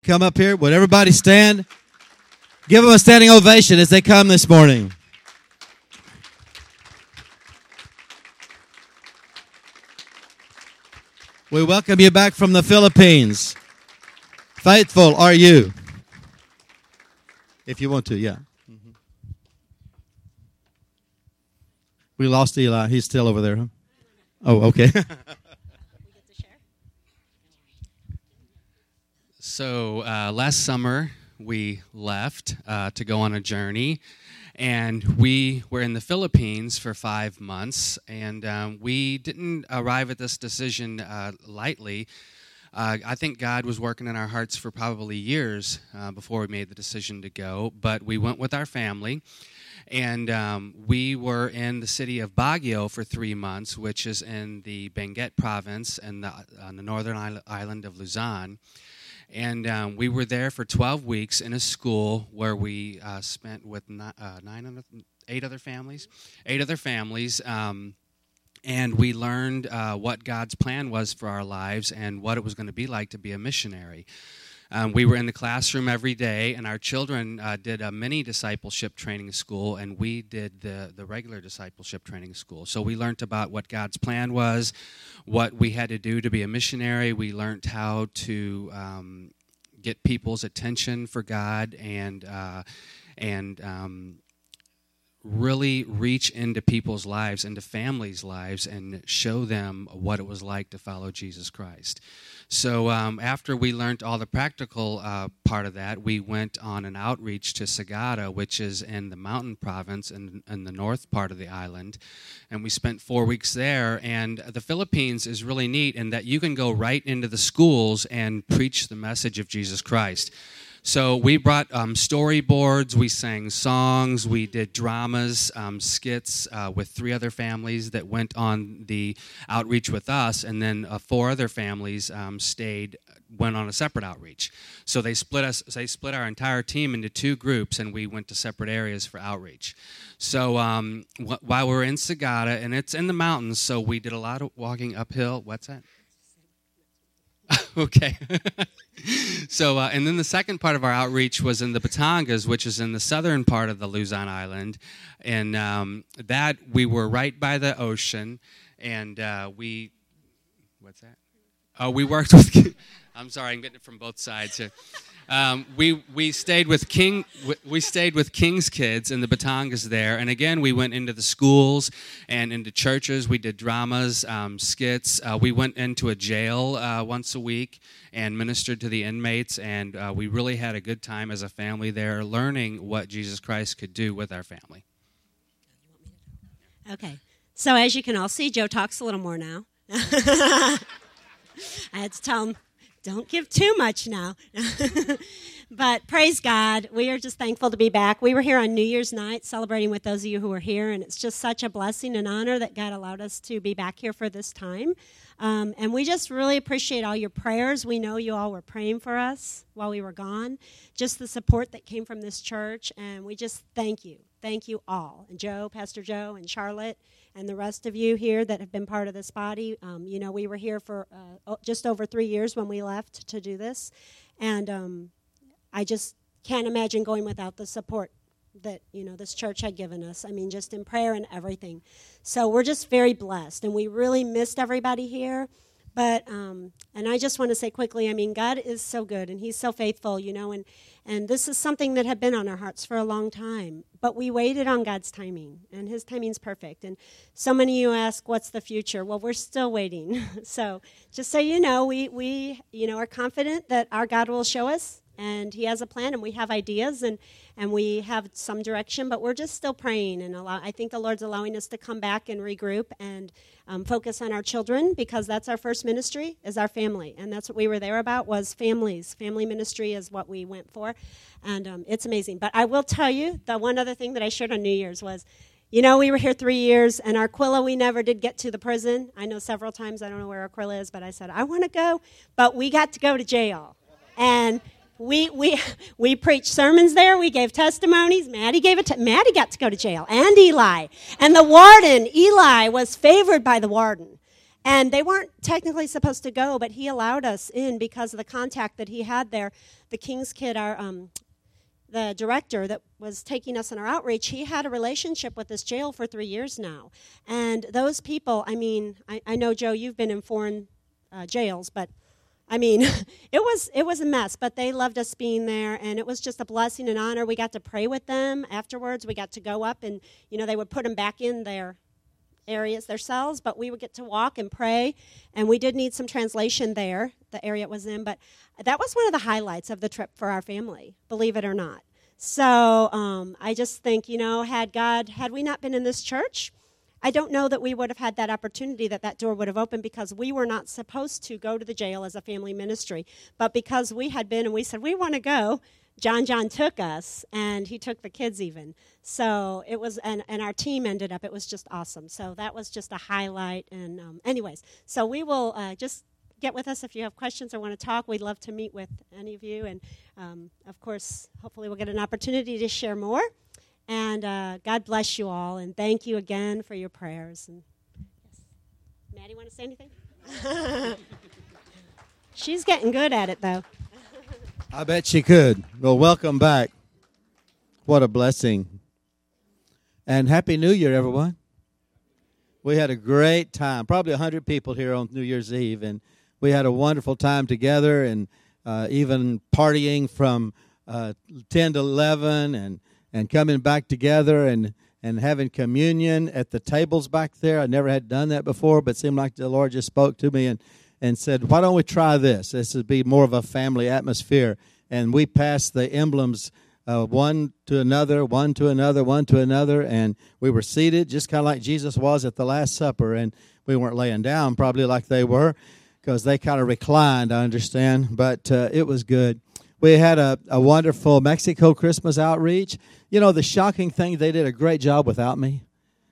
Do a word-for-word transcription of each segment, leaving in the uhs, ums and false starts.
come up here? Would everybody stand? Give them a standing ovation as they come this morning. We welcome you back from the Philippines. Faithful are you? If you want to, yeah. Mm-hmm. We lost Eli. He's still over there, huh? Oh, okay. So uh, last summer, we left uh, to go on a journey, and we were in the Philippines for five months, and um, we didn't arrive at this decision uh, lightly. Uh, I think God was working in our hearts for probably years uh, before we made the decision to go, but we went with our family, and um, we were in the city of Baguio for three months, which is in the Benguet province and the, on the northern isle- island of Luzon. And um, we were there for twelve weeks in a school where we uh, spent with ni- uh, nine other, eight other families, eight other families, um, and we learned uh, what God's plan was for our lives and what it was going to be like to be a missionary. Um, we were in the classroom every day, and our children uh, did a mini discipleship training school, and we did the, the regular discipleship training school. So we learned about what God's plan was, what we had to do to be a missionary. We learned how to um, get people's attention for God and uh, and um, really reach into people's lives, into families' lives, and show them what it was like to follow Jesus Christ. So um, after we learned all the practical uh, part of that, we went on an outreach to Sagada, which is in the mountain province in, in the north part of the island. And we spent four weeks there. And the Philippines is really neat in that you can go right into the schools and preach the message of Jesus Christ. So we brought um, storyboards, we sang songs, we did dramas, um, skits uh, with three other families that went on the outreach with us, and then uh, four other families um, stayed, went on a separate outreach. So they split us. They split our entire team into two groups, and we went to separate areas for outreach. So um, wh- while we were in Sagada, and it's in the mountains, so we did a lot of walking uphill. What's that? Okay. So, uh, and then the second part of our outreach was in the Batangas, which is in the southern part of the Luzon Island. And um, that, we were right by the ocean, and uh, we, what's that? Oh, we worked with, I'm sorry, I'm getting it from both sides here. Um, we we stayed with King we stayed with King's Kids in the Batangas there, and again we went into the schools and into churches. We did dramas, um, skits. Uh, we went into a jail uh, once a week and ministered to the inmates, and uh, we really had a good time as a family there, learning what Jesus Christ could do with our family. Okay, so as you can all see, Joe talks a little more now. I had to tell him, don't give too much now. But praise God, we are just thankful to be back. We were here on New Year's night celebrating with those of you who were here, and it's just such a blessing and honor that God allowed us to be back here for this time. Um, and we just really appreciate all your prayers. We know you all were praying for us while we were gone, just the support that came from this church, and we just thank you. Thank you all. And Joe, Pastor Joe, and Charlotte, and the rest of you here that have been part of this body. Um, you know, we were here for uh, just over three years when we left to do this. And um, I just can't imagine going without the support that, you know, this church had given us. I mean, just in prayer and everything. So we're just very blessed. And we really missed everybody here. But, um, and I just want to say quickly, I mean, God is so good, and he's so faithful, you know, and, and this is something that had been on our hearts for a long time. But we waited on God's timing, and his timing's perfect. And so many of you ask, what's the future? Well, we're still waiting. So just so you know, we, we, you know, are confident that our God will show us, and he has a plan, and we have ideas, and, and we have some direction, but we're just still praying. And allow, I think the Lord's allowing us to come back and regroup and um, focus on our children, because that's our first ministry, is our family. And that's what we were there about, was families. Family ministry is what we went for, and um, it's amazing. But I will tell you, the one other thing that I shared on New Year's was, you know, we were here three years, and Aquila, we never did get to the prison. I know several times, I don't know where Aquila is, but I said, I want to go, but we got to go to jail. And We we we preached sermons there. We gave testimonies. Maddie gave it. Te- Maddie got to go to jail, and Eli, and the warden. Eli was favored by the warden, And they weren't technically supposed to go, but he allowed us in because of the contact that he had there. The King's Kid, our um, the director that was taking us on our outreach, he had a relationship with this jail for three years now. And those people, I mean, I, I know, Joe, you've been in foreign uh, jails, but I mean, it was it was a mess, but they loved us being there, and it was just a blessing and honor. We got to pray with them afterwards. We got to go up, and, you know, they would put them back in their areas, their cells, but we would get to walk and pray, and we did need some translation there, the area it was in, but that was one of the highlights of the trip for our family, believe it or not. So um, I just think, you know, had God, had we not been in this church, I don't know that we would have had that opportunity, that that door would have opened, because we were not supposed to go to the jail as a family ministry. But because we had been and we said, we want to go, John John took us, and he took the kids even. So it was, and, and our team ended up, it was just awesome. So that was just a highlight. And um, anyways, so we will uh, just get with us if you have questions or want to talk. We'd love to meet with any of you. And um, of course, hopefully we'll get an opportunity to share more. And uh, God bless you all, and thank you again for your prayers. And yes. Maddie, want to say anything? She's getting good at it, though. I bet she could. Well, welcome back. What a blessing. And Happy New Year, everyone. We had a great time. Probably one hundred people here on New Year's Eve, and we had a wonderful time together, and uh, even partying from uh, ten to eleven, and and coming back together and, and having communion at the tables back there. I never had done that before, but it seemed like the Lord just spoke to me and, and said, why don't we try this? This would be more of a family atmosphere. And we passed the emblems uh, one to another, one to another, one to another, and we were seated just kind of like Jesus was at the Last Supper. And we weren't laying down probably like they were, because they kind of reclined, I understand, but uh, it was good. We had a, a wonderful Mexico Christmas outreach. You know, the shocking thing, they did a great job without me.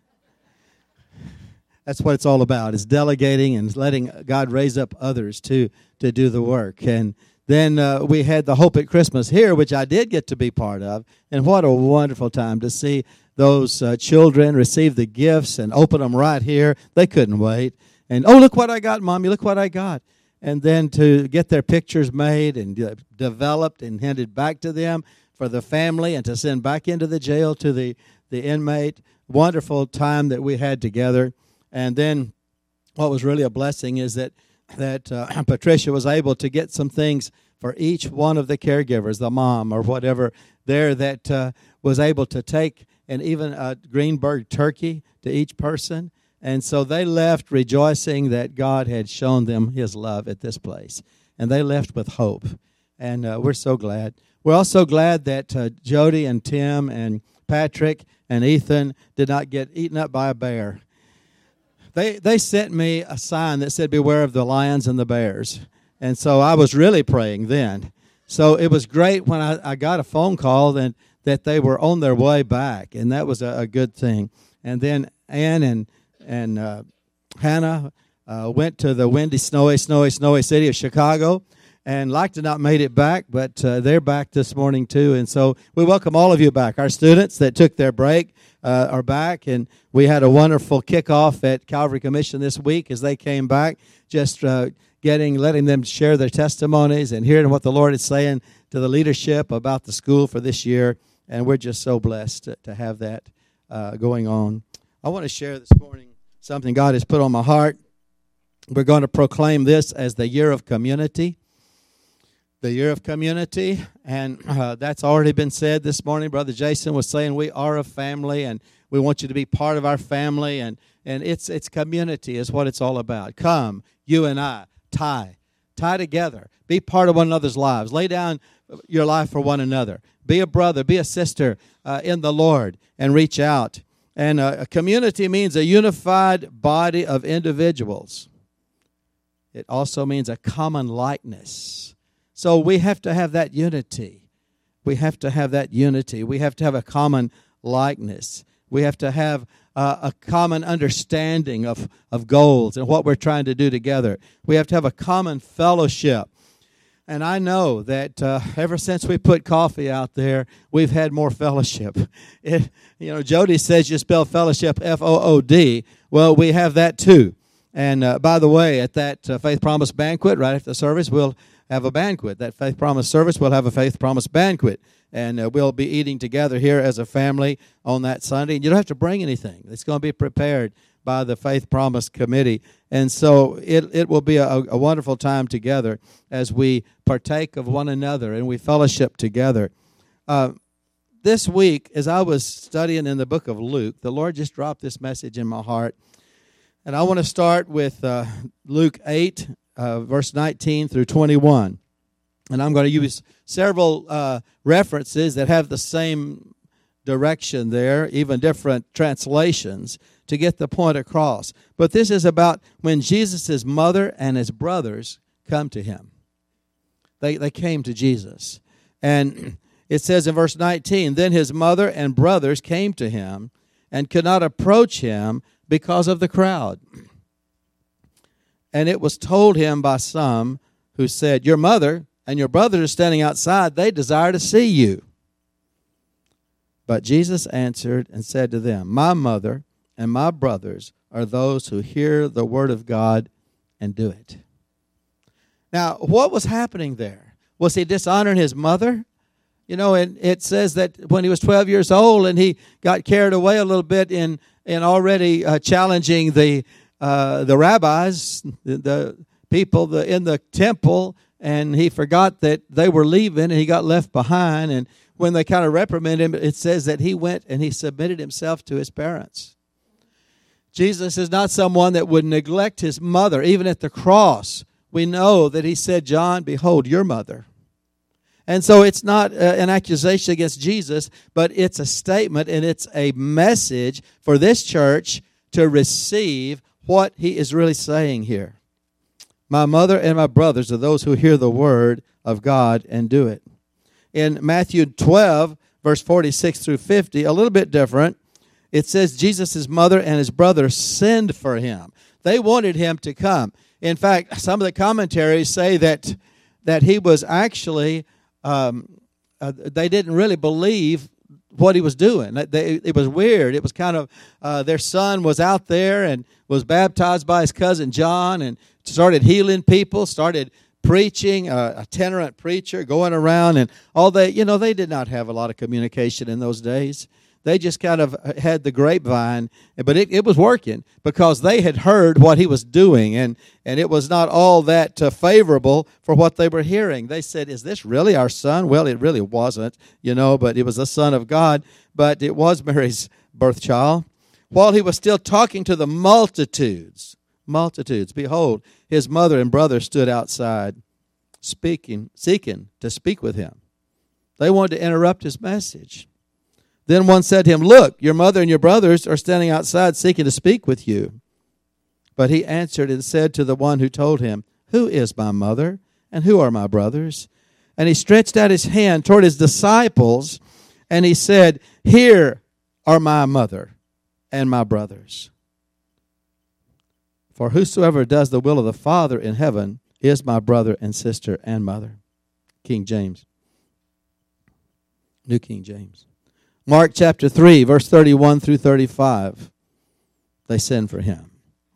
That's what it's all about, is delegating and letting God raise up others to, to do the work. And then uh, we had the Hope at Christmas here, which I did get to be part of. And what a wonderful time to see those uh, children receive the gifts and open them right here. They couldn't wait. And, oh, look what I got, Mommy, look what I got. And then to get their pictures made and uh, developed and handed back to them for the family, and to send back into the jail to the, the inmate. Wonderful time that we had together. And then what was really a blessing is that, that uh, Patricia was able to get some things for each one of the caregivers, the mom or whatever there, that uh, was able to take and even a Greenberg turkey to each person. And so they left rejoicing that God had shown them his love at this place. And they left with hope. And uh, we're so glad. We're also glad that uh, Jody and Tim and Patrick and Ethan did not get eaten up by a bear. They they sent me a sign that said, beware of the lions and the bears. And so I was really praying then. So it was great when I, I got a phone call that, that they were on their way back. And that was a, a good thing. And then Ann and And uh, Hannah uh, went to the windy, snowy, snowy, snowy city of Chicago, and like to not made it back, but uh, they're back this morning too. And so we welcome all of you back. Our students that took their break uh, are back, and we had a wonderful kickoff at Calvary Commission this week as they came back, just uh, getting, letting them share their testimonies and hearing what the Lord is saying to the leadership about the school for this year. And we're just so blessed to, to have that uh, going on. I want to share this morning something God has put on my heart. We're going to proclaim this as the year of community. The year of community, and uh, that's already been said this morning. Brother Jason was saying we are a family, and we want you to be part of our family, and, and it's it's community is what it's all about. Come, you and I, tie, tie together. Be part of one another's lives. Lay down your life for one another. Be a brother, be a sister uh, in the Lord, and reach out. And a, a community means a unified body of individuals. It also means a common likeness. So we have to have that unity. We have to have that unity. We have to have a common likeness. We have to have uh, a common understanding of, of goals and what we're trying to do together. We have to have a common fellowship. And I know that uh, ever since we put coffee out there, we've had more fellowship. It, you know, Jody says you spell fellowship F O O D. Well, we have that too. And uh, by the way, at that uh, Faith Promise banquet, right after the service, we'll have a banquet. That Faith Promise service, we'll have a Faith Promise banquet. And uh, we'll be eating together here as a family on that Sunday. And you don't have to bring anything. It's going to be prepared by the Faith Promise Committee. And so it, it will be a, a wonderful time together as we partake of one another and we fellowship together. Uh, this week, as I was studying in the book of Luke, the Lord just dropped this message in my heart. And I want to start with uh, Luke eight, uh, verse nineteen through twenty-one. And I'm going to use several uh, references that have the same direction there, even different translations, to get the point across. But this is about when Jesus' mother and his brothers come to him. They, they came to Jesus. And it says in verse nineteen, then his mother and brothers came to him and could not approach him because of the crowd. And it was told him by some who said, your mother and your brothers are standing outside. They desire to see you. But Jesus answered and said to them, my mother and my brothers are those who hear the word of God and do it. Now, what was happening there? Was he dishonoring his mother? You know, and it says that when he was twelve years old and he got carried away a little bit in, in already uh, challenging the uh, the rabbis, the, the people the, in the temple, and he forgot that they were leaving and he got left behind. And when they kind of reprimanded him, it says that he went and he submitted himself to his parents. Jesus is not someone that would neglect his mother. Even at the cross, we know that he said, John, behold your mother. And so it's not uh, an accusation against Jesus, but it's a statement and it's a message for this church to receive what he is really saying here. My mother and my brothers are those who hear the word of God and do it. In Matthew twelve, verse forty-six through fifty, a little bit different, it says Jesus' mother and his brother sent for him. They wanted him to come. In fact, some of the commentaries say that, that he was actually... Um, uh, they didn't really believe what he was doing. They, it was weird. It was kind of, uh, their son was out there and was baptized by his cousin John and started healing people, started preaching, uh, a itinerant preacher going around, and all they, you know, they did not have a lot of communication in those days. They just kind of had the grapevine, but it, it was working because they had heard what he was doing, and, and it was not all that uh, favorable for what they were hearing. They said, is this really our son? Well, it really wasn't, you know, but it was the Son of God, but it was Mary's birth child. While he was still talking to the multitudes, multitudes, behold, his mother and brother stood outside speaking, seeking to speak with him. They wanted to interrupt his message. Then one said to him, look, your mother and your brothers are standing outside seeking to speak with you. But he answered and said to the one who told him, who is my mother and who are my brothers? And he stretched out his hand toward his disciples, and he said, here are my mother and my brothers. For whosoever does the will of the Father in heaven is my brother and sister and mother. King James. New King James. Mark chapter three, verse thirty-one through thirty-five. They send for him.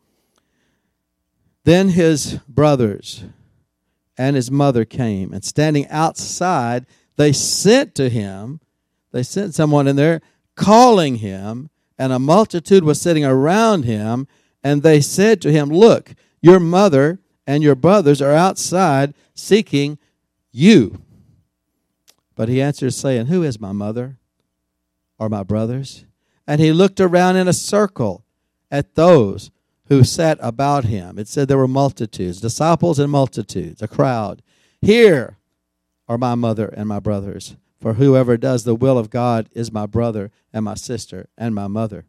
Then his brothers and his mother came, and standing outside, they sent to him. They sent someone in there calling him, and a multitude was sitting around him, and they said to him, look, your mother and your brothers are outside seeking you. But he answered, saying, who is my mother? Or my brothers? And he looked around in a circle at those who sat about him. It said there were multitudes, disciples and multitudes, a crowd. Here are my mother and my brothers, for whoever does the will of God is my brother and my sister and my mother.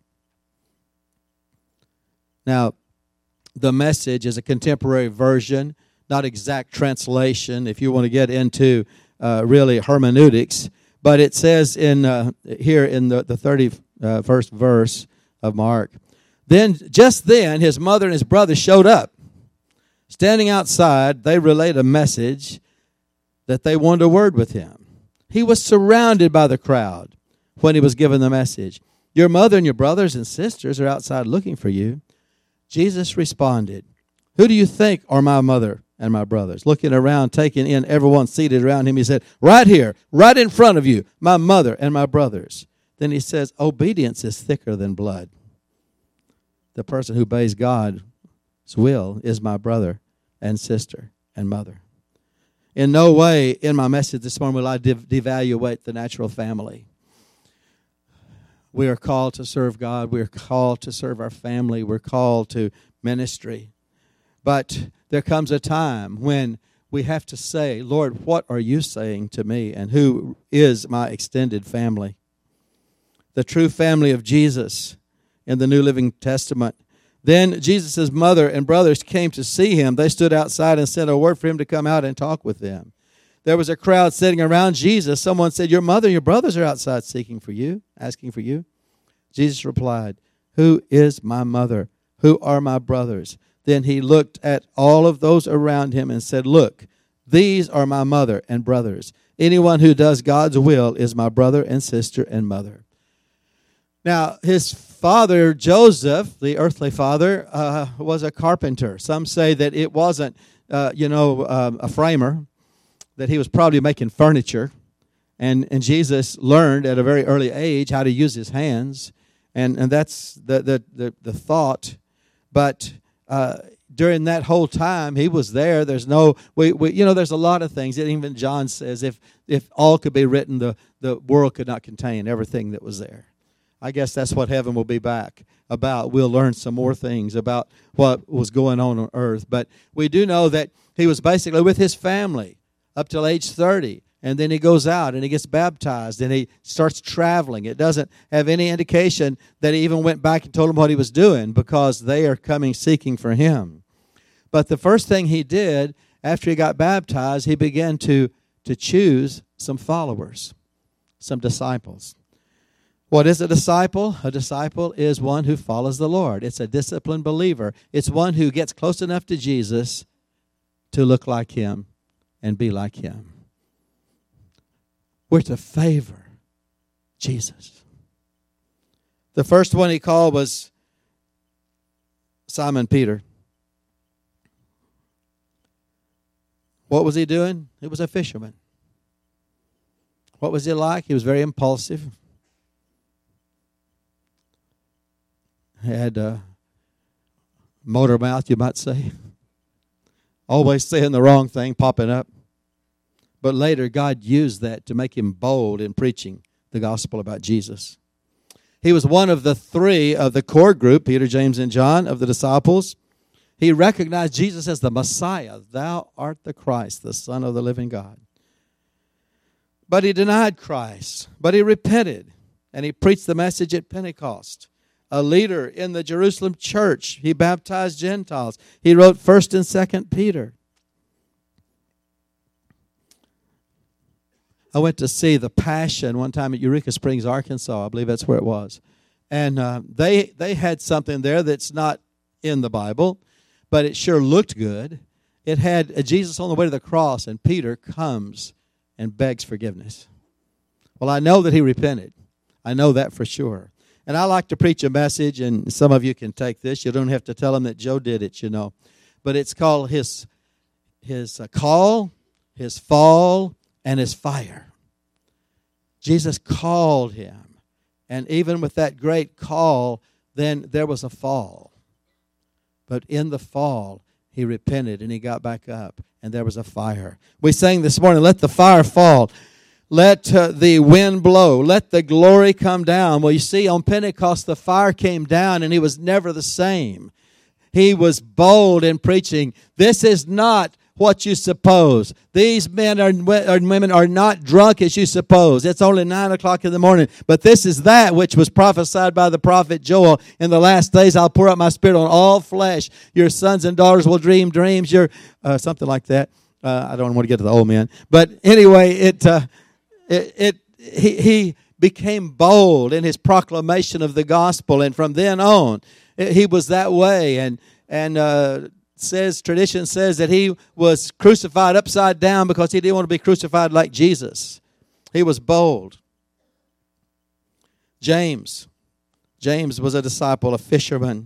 Now, the Message is a contemporary version, not exact translation, if you want to get into uh, really hermeneutics. But it says in uh, here in the, the thirty-first verse of Mark, then just then his mother and his brother showed up. Standing outside, they relayed a message that they wanted a word with him. He was surrounded by the crowd when he was given the message. Your mother and your brothers and sisters are outside looking for you. Jesus responded, who do you think are my mother and my brothers? Looking around, taking in everyone seated around him, he said, right here, right in front of you, my mother and my brothers. Then he says, obedience is thicker than blood. The person who obeys God's will is my brother and sister and mother. In no way in my message this morning will I dev- devaluate the natural family. We are called to serve God. We are called to serve our family. We're called to ministry. But there comes a time when we have to say, Lord, what are you saying to me? And who is my extended family? The true family of Jesus in the New Living Testament. Then Jesus' mother and brothers came to see him. They stood outside and sent a word for him to come out and talk with them. There was a crowd sitting around Jesus. Someone said, your mother and your brothers are outside seeking for you, asking for you. Jesus replied, who is my mother? Who are my brothers? Then he looked at all of those around him and said, look, these are my mother and brothers. Anyone who does God's will is my brother and sister and mother. Now, his father, Joseph, the earthly father, uh, was a carpenter. Some say that it wasn't, uh, you know, uh, a framer, that he was probably making furniture. And, and Jesus learned at a very early age how to use his hands. And, and that's the, the, the, the thought. But uh, during that whole time, he was there. There's no, we, we, you know, there's a lot of things. Even John says if, if all could be written, the, the world could not contain everything that was there. I guess that's what heaven will be back about. We'll learn some more things about what was going on on earth. But we do know that he was basically with his family up till age thirty. And then he goes out and he gets baptized and he starts traveling. It doesn't have any indication that he even went back and told them what he was doing because they are coming seeking for him. But the first thing he did after he got baptized, he began to, to choose some followers, some disciples. What is a disciple? A disciple is one who follows the Lord. It's a disciplined believer. It's one who gets close enough to Jesus to look like him and be like him. We're to favor Jesus. The first one he called was Simon Peter. What was he doing? He was a fisherman. What was he like? He was very impulsive. He had a motor mouth, you might say. Always saying the wrong thing, popping up. But later, God used that to make him bold in preaching the gospel about Jesus. He was one of the three of the core group, Peter, James, and John, of the disciples. He recognized Jesus as the Messiah. Thou art the Christ, the Son of the living God. But he denied Christ. But he repented. And he preached the message at Pentecost. A leader in the Jerusalem church. He baptized Gentiles. He wrote First and Second Peter. I went to see the Passion one time at Eureka Springs, Arkansas. I believe that's where it was. And uh, they they had something there that's not in the Bible, but it sure looked good. It had a Jesus on the way to the cross, and Peter comes and begs forgiveness. Well, I know that he repented. I know that for sure. And I like to preach a message, and some of you can take this. You don't have to tell them that Joe did it, you know. But it's called his, his uh, call, his fall, and his fire. Jesus called him. And even with that great call, then there was a fall. But in the fall, he repented and he got back up. And there was a fire. We sang this morning, let the fire fall. Let uh, the wind blow. Let the glory come down. Well, you see, on Pentecost, the fire came down and he was never the same. He was bold in preaching. This is not what you suppose. These men are, or women are not drunk as you suppose. It's only nine o'clock in the morning. But this is that which was prophesied by the prophet Joel. In the last days I'll pour out my spirit on all flesh. Your sons and daughters will dream dreams. Your uh, something like that. Uh, I don't want to get to the old men. But anyway, it, uh, it, it he, he became bold in his proclamation of the gospel. And from then on, it, he was that way. And, and, uh, says tradition says that he was crucified upside down because he didn't want to be crucified like Jesus. He was bold. James. James was a disciple, a fisherman.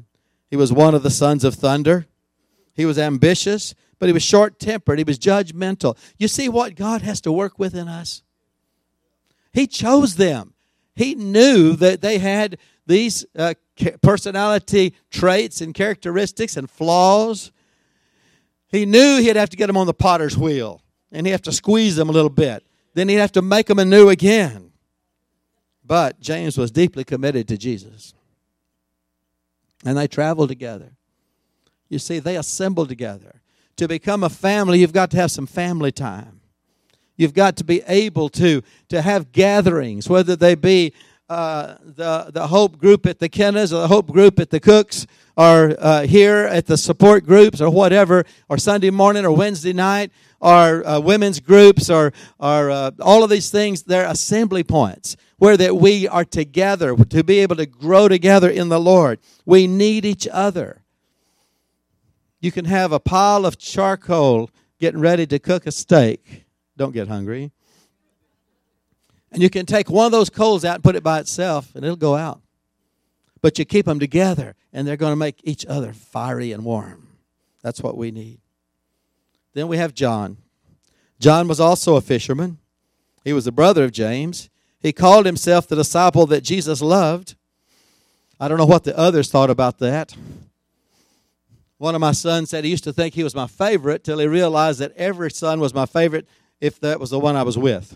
He was one of the sons of thunder. He was ambitious, but he was short-tempered. He was judgmental. You see what God has to work with in us? He chose them. He knew that they had these uh, personality traits and characteristics and flaws. He knew he'd have to get them on the potter's wheel, and he'd have to squeeze them a little bit. Then he'd have to make them anew again. But James was deeply committed to Jesus. And they traveled together. You see, they assembled together. To become a family, you've got to have some family time. You've got to be able to, to have gatherings, whether they be uh, the, the Hope group at the Kennas or the Hope group at the Cooks or uh, here at the support groups or whatever, or Sunday morning or Wednesday night, or uh, women's groups, or, or uh, all of these things. They're assembly points where that we are together to be able to grow together in the Lord. We need each other. You can have a pile of charcoal getting ready to cook a steak. Don't get hungry. And you can take one of those coals out and put it by itself, and it'll go out. But you keep them together, and they're going to make each other fiery and warm. That's what we need. Then we have John. John was also a fisherman. He was the brother of James. He called himself the disciple that Jesus loved. I don't know what the others thought about that. One of my sons said he used to think he was my favorite till he realized that every son was my favorite if that was the one I was with.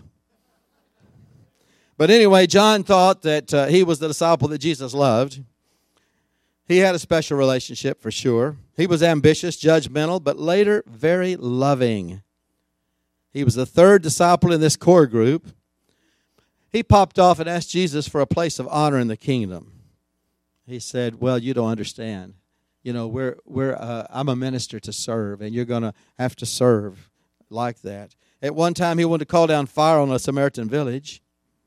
But anyway, John thought that uh, he was the disciple that Jesus loved. He had a special relationship for sure. He was ambitious, judgmental, but later very loving. He was the third disciple in this core group. He popped off and asked Jesus for a place of honor in the kingdom. He said, well, you don't understand. You know, we're we're uh, I'm a minister to serve, and you're going to have to serve like that. At one time, he wanted to call down fire on a Samaritan village.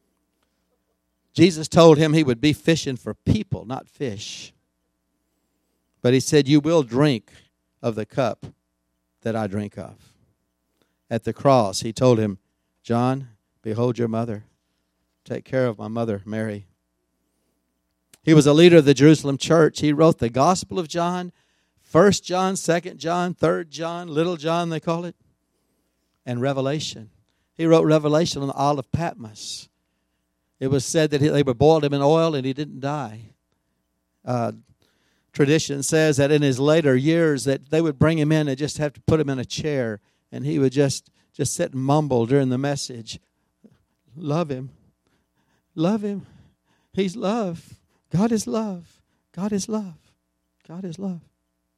Jesus told him he would be fishing for people, not fish. But he said, you will drink of the cup that I drink of. At the cross, he told him, John, behold your mother. Take care of my mother, Mary. He was a leader of the Jerusalem church. He wrote the Gospel of John, First John, Second John, Third John, Little John they call it, and Revelation. He wrote Revelation on the Isle of Patmos. It was said that they would boil him in oil and he didn't die. Uh, tradition says that in his later years that they would bring him in and just have to put him in a chair, and he would just, just sit and mumble during the message. Love him. Love him. He's love. God is love. God is love. God is love.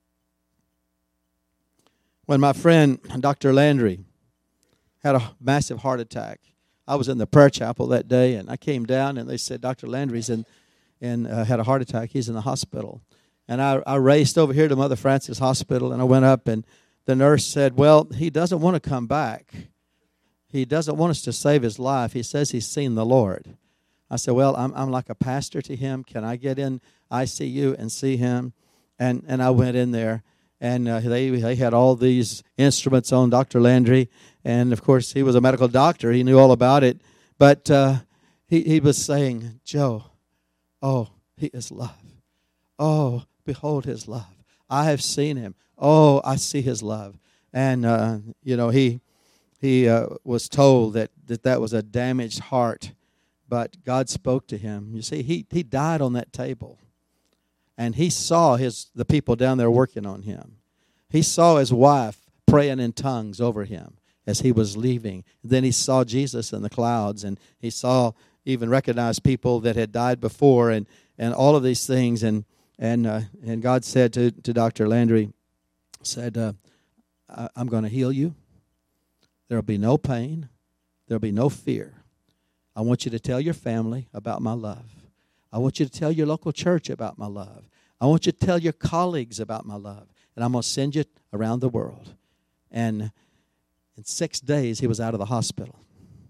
When my friend Doctor Landry had a massive heart attack, I was in the prayer chapel that day, and I came down, and they said, Doctor Landry's in, and uh, had a heart attack. He's in the hospital. And I, I raced over here to Mother Frances Hospital, and I went up, and the nurse said, well, he doesn't want to come back. He doesn't want us to save his life. He says he's seen the Lord. I said, well, I'm I'm like a pastor to him. Can I get in I C U and see him? And and I went in there, and uh, they they had all these instruments on Doctor Landry, and of course he was a medical doctor. He knew all about it, but uh, he he was saying, Joe, oh, he is love. Oh, behold his love. I have seen him. Oh, I see his love. And uh, you know he he uh, was told that, that that was a damaged heart. But God spoke to him. You see, he he died on that table. And he saw his the people down there working on him. He saw his wife praying in tongues over him as he was leaving. Then he saw Jesus in the clouds, and he saw even recognized people that had died before, and, and all of these things. And and uh, and God said to, to Doctor Landry, said, uh, I'm going to heal you. There will be no pain. There will be no fear. I want you to tell your family about my love. I want you to tell your local church about my love. I want you to tell your colleagues about my love. And I'm going to send you around the world. And in six days, he was out of the hospital.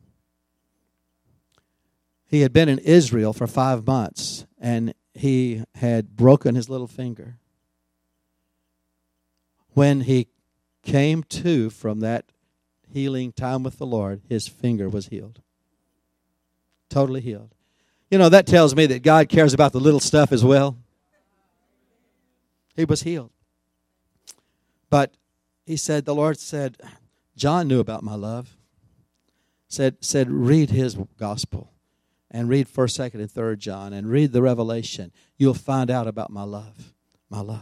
He had been in Israel for five months, and he had broken his little finger. When he came to from that healing time with the Lord, his finger was healed. Totally healed. You know, that tells me that God cares about the little stuff as well. He was healed. But he said, the Lord said, John knew about my love. Said, said read his gospel and read first, second, and third John and read the Revelation. You'll find out about my love, my love.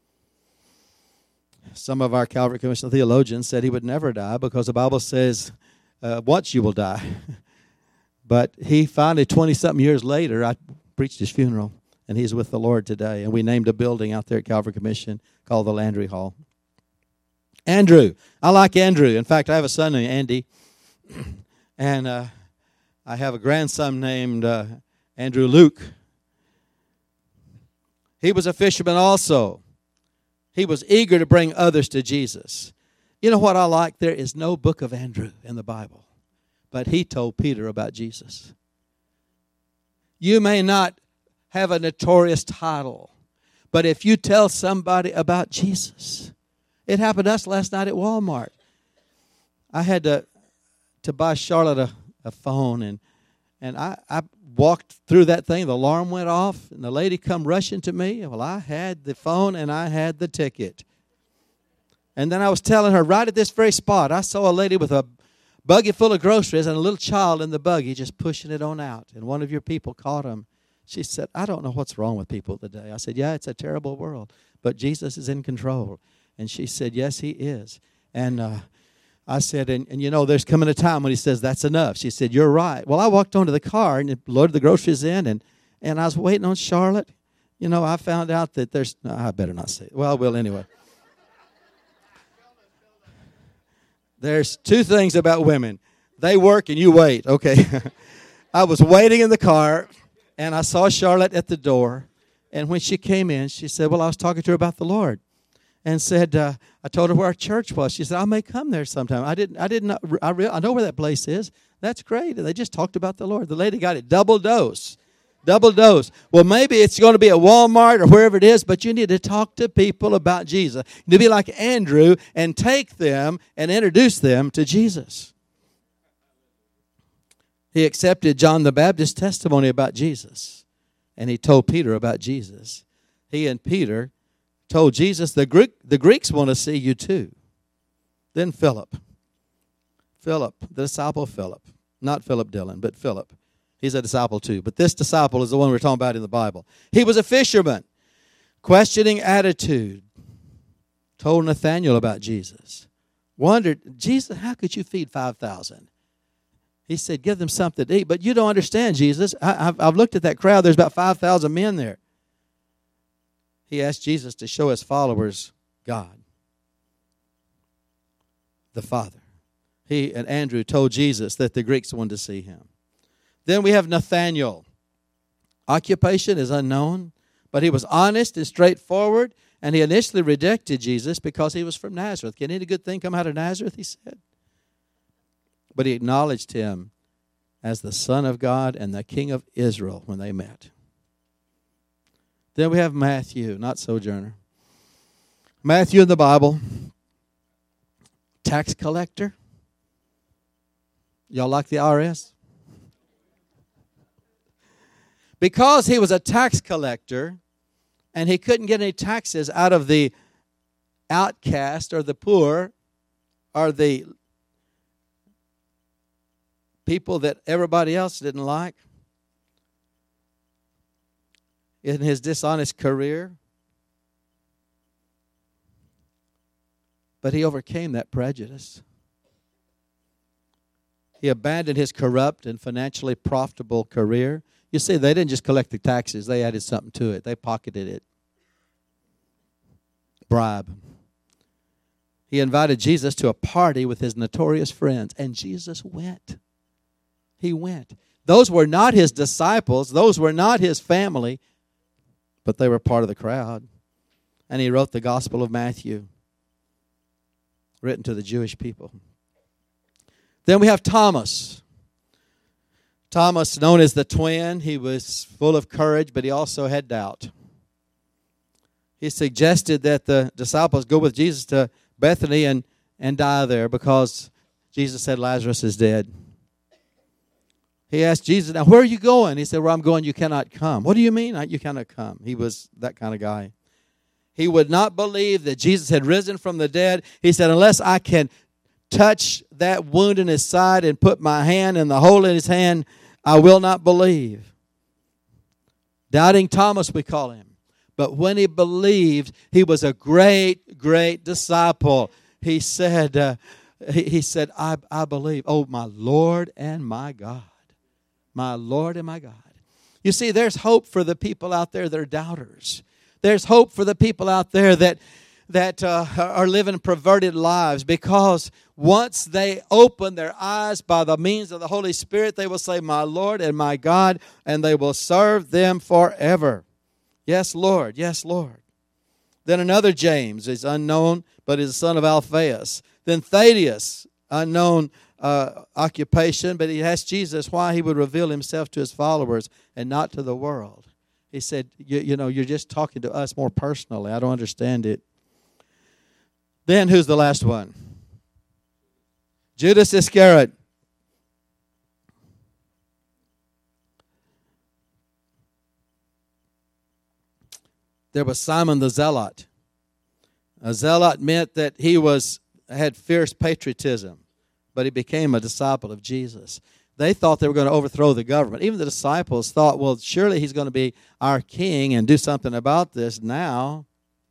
Some of our Calvary Commission theologians said he would never die because the Bible says, uh, once you will die. But he finally, twenty-something years later, I preached his funeral, and he's with the Lord today. And we named a building out there at Calvary Commission called the Landry Hall. Andrew. I like Andrew. In fact, I have a son named Andy. And uh, I have a grandson named uh, Andrew Luke. He was a fisherman also. He was eager to bring others to Jesus. You know what I like? There is no book of Andrew in the Bible. But he told Peter about Jesus. You may not have a notorious title, but if you tell somebody about Jesus, it happened to us last night at Walmart. I had to to buy Charlotte a, a phone, and and I, I walked through that thing. The alarm went off, and the lady come rushing to me. Well, I had the phone, and I had the ticket. And then I was telling her, right at this very spot, I saw a lady with a buggy full of groceries and a little child in the buggy just pushing it on out. And one of your people caught him. She said, I don't know what's wrong with people today. I said, yeah, it's a terrible world, but Jesus is in control. And she said, yes, he is. And uh, I said, and, and you know, there's coming a time when he says, that's enough. She said, you're right. Well, I walked onto the car and loaded the groceries in, and, and I was waiting on Charlotte. You know, I found out that there's, no, I better not say it. Well, I will anyway. There's two things about women. They work and you wait. Okay. I was waiting in the car, and I saw Charlotte at the door. And when she came in, she said, well, I was talking to her about the Lord. And said, uh, I told her where our church was. She said, I may come there sometime. I didn't, I didn't, I, re- I know where that place is. That's great. And they just talked about the Lord. The lady got it double dose. Double dose. Well, maybe it's going to be at Walmart or wherever it is, but you need to talk to people about Jesus. You need to be like Andrew and take them and introduce them to Jesus. He accepted John the Baptist's testimony about Jesus, and he told Peter about Jesus. He and Peter told Jesus, the Greek, the Greeks want to see you too. Then Philip. Philip, the disciple Philip. Not Philip Dillon, but Philip. He's a disciple too. But this disciple is the one we're talking about in the Bible. He was a fisherman. Questioning attitude. Told Nathanael about Jesus. Wondered, Jesus, how could you feed five thousand? He said, give them something to eat. But you don't understand, Jesus. I, I've, I've looked at that crowd. There's about five thousand men there. He asked Jesus to show his followers God, the Father. He and Andrew told Jesus that the Greeks wanted to see him. Then we have Nathanael. Occupation is unknown, but he was honest and straightforward, and he initially rejected Jesus because he was from Nazareth. Can any good thing come out of Nazareth, he said? But he acknowledged him as the Son of God and the King of Israel when they met. Then we have Matthew, not sojourner. Matthew in the Bible, tax collector. Y'all like the I R S? Because he was a tax collector and he couldn't get any taxes out of the outcast or the poor or the people that everybody else didn't like, in his dishonest career. But he overcame that prejudice. He abandoned his corrupt and financially profitable career. You see, they didn't just collect the taxes. They added something to it. They pocketed it. Bribe. He invited Jesus to a party with his notorious friends, and Jesus went. He went. Those were not his disciples. Those were not his family, but they were part of the crowd. And he wrote the Gospel of Matthew, written to the Jewish people. Then we have Thomas. Thomas, known as the twin, he was full of courage, but he also had doubt. He suggested that the disciples go with Jesus to Bethany and, and die there because Jesus said Lazarus is dead. He asked Jesus, now where are you going? He said, where I'm going, you cannot come. What do you mean you cannot come? He was that kind of guy. He would not believe that Jesus had risen from the dead. He said, unless I can touch that wound in his side and put my hand in the hole in his hand, I will not believe. Doubting Thomas, we call him. But when he believed, he was a great, great disciple. He said, uh, he, he said, I, I believe. Oh, my Lord and my God. My Lord and my God. You see, there's hope for the people out there that are doubters. There's hope for the people out there that that uh, are living perverted lives, because once they open their eyes by the means of the Holy Spirit, they will say, my Lord and my God, and they will serve them forever. Yes, Lord. Yes, Lord. Then another James is unknown, but is the son of Alphaeus. Then Thaddeus, unknown uh, occupation, but he asked Jesus why he would reveal himself to his followers and not to the world. He said, you, you know, you're just talking to us more personally. I don't understand it. Then who's the last one? Judas Iscariot. There was Simon the Zealot. A zealot meant that he was had fierce patriotism, but he became a disciple of Jesus. They thought they were going to overthrow the government. Even the disciples thought, well, surely he's going to be our king and do something about this now.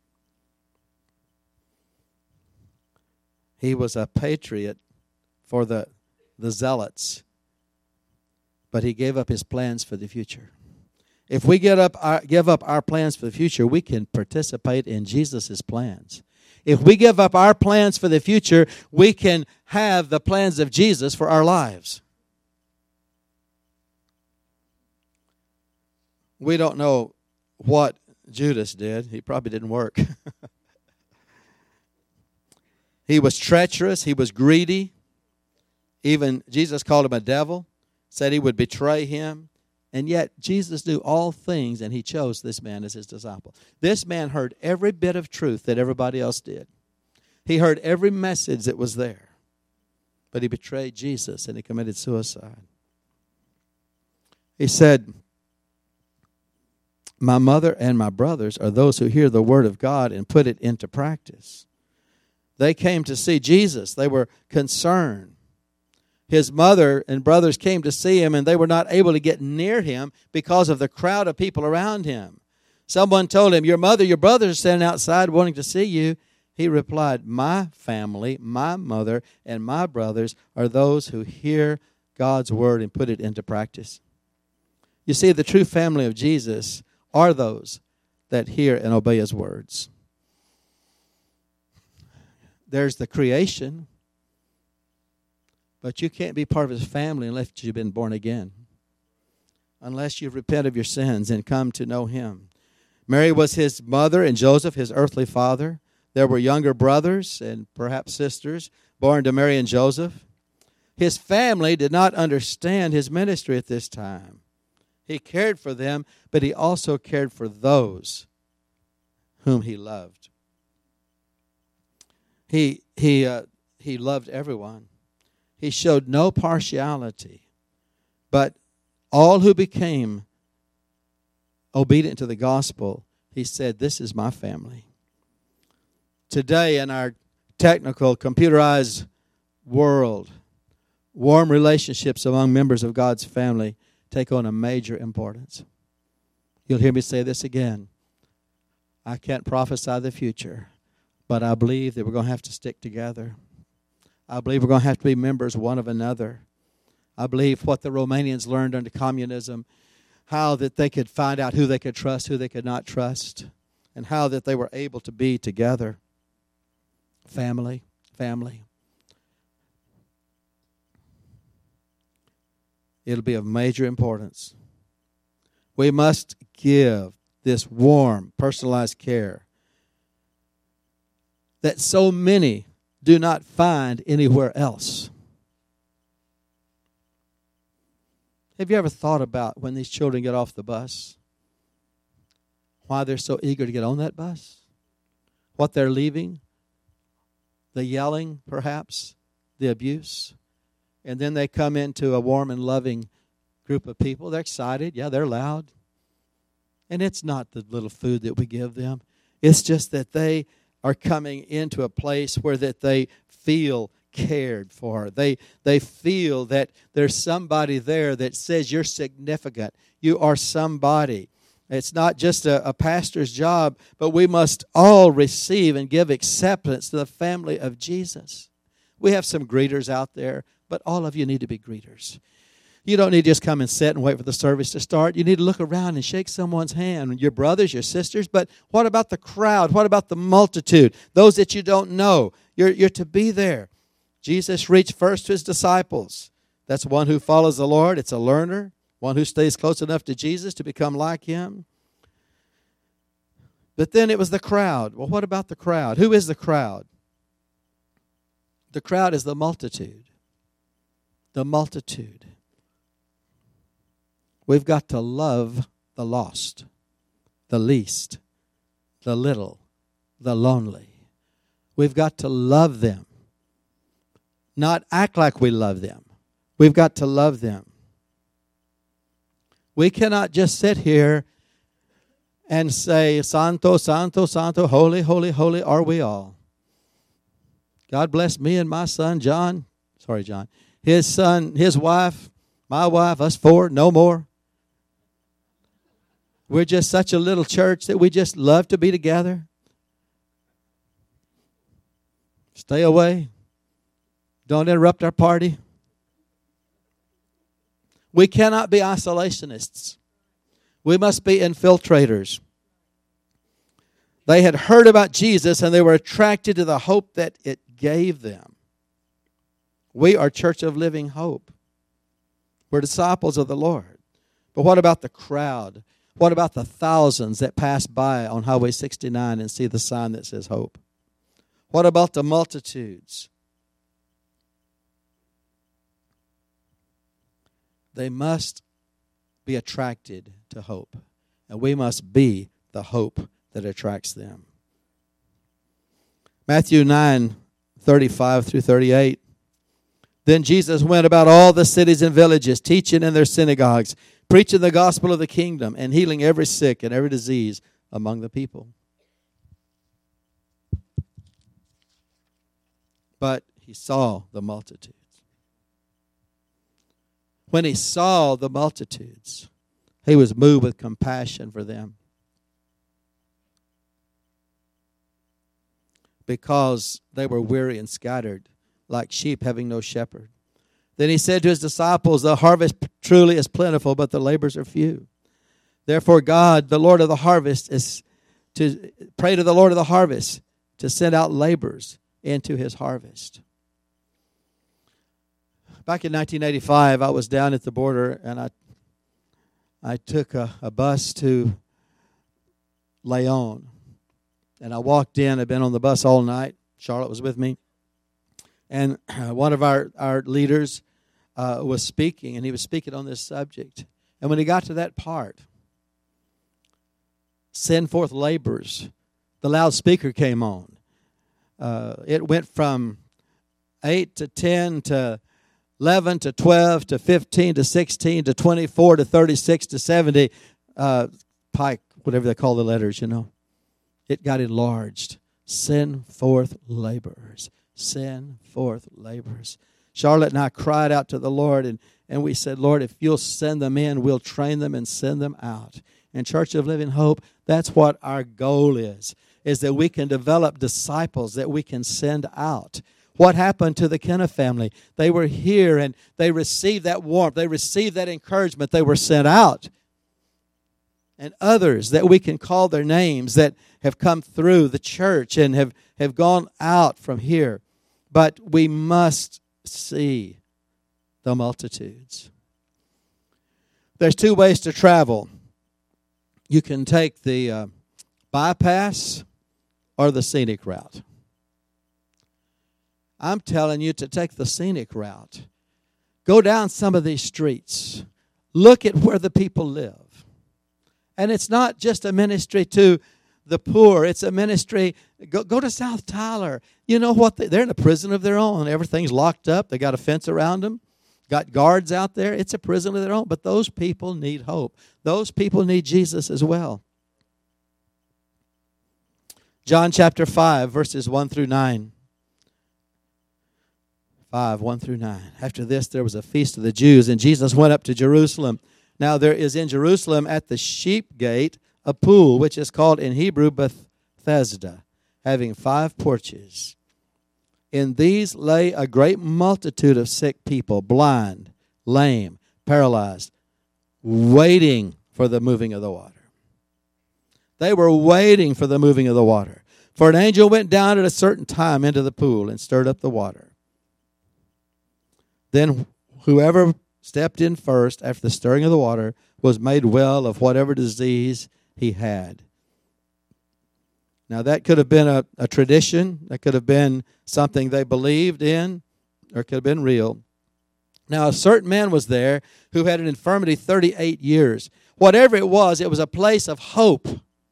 He was a patriot for the, the zealots, but he gave up his plans for the future. If we get up our, give up our plans for the future, we can participate in Jesus' plans. If we give up our plans for the future, we can have the plans of Jesus for our lives. We don't know what Judas did. He probably didn't work. He was treacherous. He was greedy. Even Jesus called him a devil, said he would betray him. And yet Jesus knew all things, and he chose this man as his disciple. This man heard every bit of truth that everybody else did. He heard every message that was there. But he betrayed Jesus, and he committed suicide. He said, my mother and my brothers are those who hear the word of God and put it into practice. They came to see Jesus. They were concerned. His mother and brothers came to see him, and they were not able to get near him because of the crowd of people around him. Someone told him, your mother, your brothers are standing outside wanting to see you. He replied, my family, my mother, and my brothers are those who hear God's word and put it into practice. You see, the true family of Jesus are those that hear and obey his words. There's the creation, but you can't be part of his family unless you've been born again, unless you've repented of your sins and come to know him. Mary was his mother and Joseph his earthly father. There were younger brothers and perhaps sisters born to Mary and Joseph. His family did not understand his ministry at this time. He cared for them, but he also cared for those whom he loved. He he uh, he loved everyone. He showed no partiality, but all who became obedient to the gospel, he said, this is my family. Today in our technical, computerized world, warm relationships among members of God's family take on a major importance. You'll hear me say this again. I can't prophesy the future, but I believe that we're going to have to stick together. I believe we're going to have to be members one of another. I believe what the Romanians learned under communism, how that they could find out who they could trust, who they could not trust, and how that they were able to be together. Family, family. It'll be of major importance. We must give this warm, personalized care that so many do not find anywhere else. Have you ever thought about when these children get off the bus, why they're so eager to get on that bus? What they're leaving? The yelling, perhaps, the abuse. And then they come into a warm and loving group of people. They're excited. Yeah, they're loud. And it's not the little food that we give them. It's just that they are coming into a place where that they feel cared for. They they feel that there's somebody there that says you're significant. You are somebody. It's not just a, a pastor's job, but we must all receive and give acceptance to the family of Jesus. We have some greeters out there, but all of you need to be greeters. You don't need to just come and sit and wait for the service to start. You need to look around and shake someone's hand, your brothers, your sisters. But what about the crowd? What about the multitude? Those that you don't know. You're, you're to be there. Jesus reached first to his disciples. That's one who follows the Lord. It's a learner, one who stays close enough to Jesus to become like him. But then it was the crowd. Well, what about the crowd? Who is the crowd? The crowd is the multitude. The multitude. We've got to love the lost, the least, the little, the lonely. We've got to love them. Not act like we love them. We've got to love them. We cannot just sit here and say, Santo, Santo, Santo, holy, holy, holy are we all. God bless me and my son, John. Sorry, John. His son, his wife, my wife, us four, no more. We're just such a little church that we just love to be together. Stay away. Don't interrupt our party. We cannot be isolationists. We must be infiltrators. They had heard about Jesus and they were attracted to the hope that it gave them. We are Church of Living Hope. We're disciples of the Lord. But what about the crowd? What about the thousands that pass by on Highway sixty-nine and see the sign that says hope? What about the multitudes? They must be attracted to hope. And we must be the hope that attracts them. Matthew nine, thirty-five through thirty-eight. Then Jesus went about all the cities and villages, teaching in their synagogues, preaching the gospel of the kingdom, and healing every sick and every disease among the people. But he saw the multitudes. When he saw the multitudes, he was moved with compassion for them. Because they were weary and scattered, like sheep having no shepherd. Then he said to his disciples, the harvest truly is plentiful, but the labors are few. Therefore God, the Lord of the harvest, is to pray to the Lord of the harvest to send out laborers into his harvest. Back in nineteen eighty-five, I was down at the border, and I I took a, a bus to Leon. And I walked in. I'd been on the bus all night. Charlotte was with me. And one of our, our leaders uh, was speaking, and he was speaking on this subject. And when he got to that part, send forth laborers, the loudspeaker came on. Uh, it went from eight to ten to eleven to twelve to fifteen to sixteen to twenty-four to thirty-six to seventy. Uh, Pike, whatever they call the letters, you know. It got enlarged. Send forth laborers. Send forth laborers. Charlotte and I cried out to the Lord, and, and we said, Lord, if you'll send them in, we'll train them and send them out. And Church of Living Hope, that's what our goal is, is that we can develop disciples that we can send out. What happened to the Kenna family? They were here, and they received that warmth. They received that encouragement. They were sent out. And others that we can call their names that have come through the church and have, have gone out from here. But we must see the multitudes. There's two ways to travel. You can take the uh, bypass or the scenic route. I'm telling you to take the scenic route. Go down some of these streets. Look at where the people live. And it's not just a ministry to the poor. It's a ministry. Go, go to South Tyler. You know what? They're in a prison of their own. Everything's locked up. They got a fence around them. Got guards out there. It's a prison of their own. But those people need hope. Those people need Jesus as well. John chapter five, verses one through nine. five, one through nine. After this, there was a feast of the Jews, and Jesus went up to Jerusalem. Now there is in Jerusalem at the sheep gate a pool, which is called in Hebrew Bethesda, having five porches. In these lay a great multitude of sick people, blind, lame, paralyzed, waiting for the moving of the water. They were waiting for the moving of the water. For an angel went down at a certain time into the pool and stirred up the water. Then whoever stepped in first after the stirring of the water was made well of whatever disease he had. Now that could have been a, a tradition. That could have been something they believed in, or it could have been real. Now a certain man was there who had an infirmity thirty-eight years. Whatever it was, it was a place of hope.